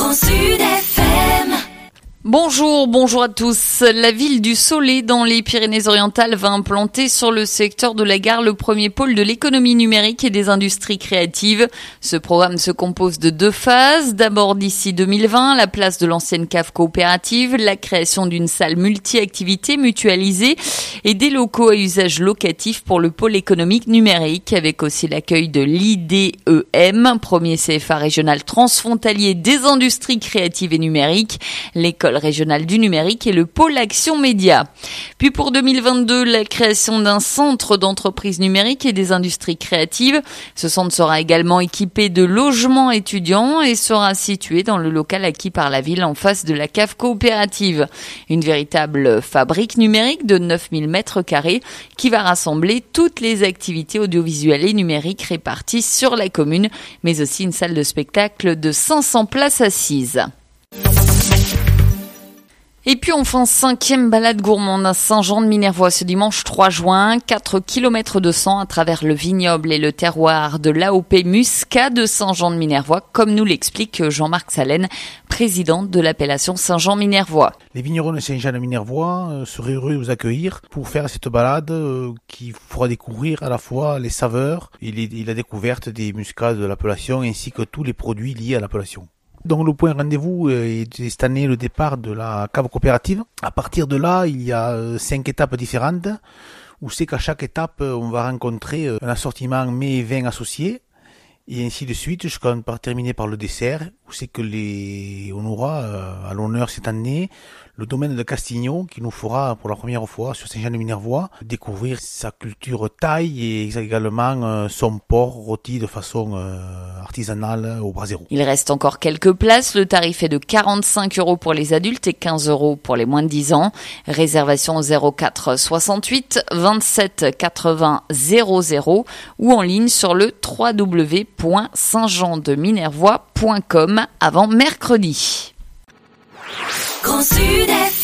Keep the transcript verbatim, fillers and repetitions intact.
Grand Sud F M. Bonjour, bonjour à tous. La ville du Soleil dans les Pyrénées-Orientales va implanter sur le secteur de la gare le premier pôle de l'économie numérique et des industries créatives. Ce programme se compose de deux phases. D'abord, d'ici deux mille vingt, la place de l'ancienne cave coopérative, la création d'une salle multi-activités mutualisée et des locaux à usage locatif pour le pôle économique numérique, avec aussi l'accueil de l'I D E M, premier C F A régional transfrontalier des industries créatives et numériques, l'école régionale du numérique et le pôle action média. Puis pour deux mille vingt-deux, la création d'un centre d'entreprise numérique et des industries créatives. Ce centre sera également équipé de logements étudiants et sera situé dans le local acquis par la ville en face de la cave coopérative. Une véritable fabrique numérique de neuf mille mètres carrés qui va rassembler toutes les activités audiovisuelles et numériques réparties sur la commune, mais aussi une salle de spectacle de cinq cents places assises. Et puis enfin, cinquième balade gourmande à Saint-Jean-de-Minervois ce dimanche trois juin. quatre kilomètres de sang à travers le vignoble et le terroir de l'A O P Muscat de Saint-Jean-de-Minervois, comme nous l'explique Jean-Marc Salène, président de l'appellation Saint-Jean-Minervois. Les vignerons de Saint-Jean-de-Minervois seraient heureux de vous accueillir pour faire cette balade qui fera découvrir à la fois les saveurs et la découverte des muscats de l'appellation ainsi que tous les produits liés à l'appellation. Donc le point rendez-vous est cette année le départ de la cave coopérative. À partir de là, il y a cinq étapes différentes où c'est qu'à chaque étape, on va rencontrer un assortiment mets et vins associés et ainsi de suite jusqu'à terminer par le dessert où c'est que les on aura à l'honneur cette année le domaine de Castignon qui nous fera pour la première fois sur Saint-Jean-de-Minervois découvrir sa culture thaï et également son porc rôti de façon artisanale au brasero. Il reste encore quelques places. Le tarif est de quarante-cinq euros pour les adultes et quinze euros pour les moins de dix ans. Réservation au zéro quatre soixante-huit vingt-sept quatre-vingts zéro zéro ou en ligne sur le w w w point saint jean de minervois point com avant mercredi. Grand Sud F M.